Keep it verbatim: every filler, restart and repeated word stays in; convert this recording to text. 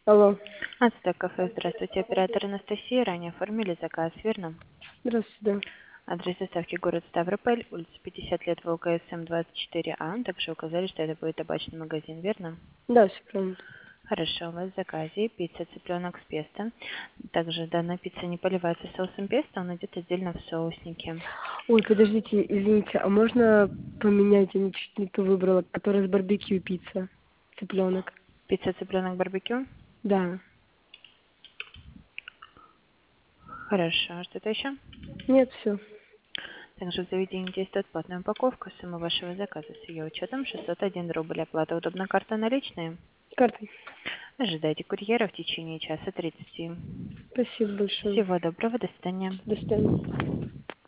Алло. Ацтек кафе, здравствуйте, оператор Анастасия. Ранее оформили заказ, верно? Здравствуйте, да. Адрес доставки город Ставрополь, улица пятьдесят лет, ВЛКСМ двадцать четыре А. Также указали, что это будет табачный магазин, верно? Да, все правильно. Хорошо, у вас в заказе пицца цыпленок с песто. Также данная пицца не поливается соусом песто, он идет отдельно в соуснике. Ой, подождите, извините, а можно поменять, я чуть не то выбрала, которая с барбекю пицца, цыпленок. Пицца цыпленок барбекю? Да. Хорошо, а что-то еще? Нет, все. Также в заведении действует платная упаковка. Сумма вашего заказа с ее учетом шестьсот один рубль. Оплата удобна, карта наличные. Картой. Ожидайте курьера в течение часа тридцати. Спасибо большое. Всего доброго, до свидания. До свидания.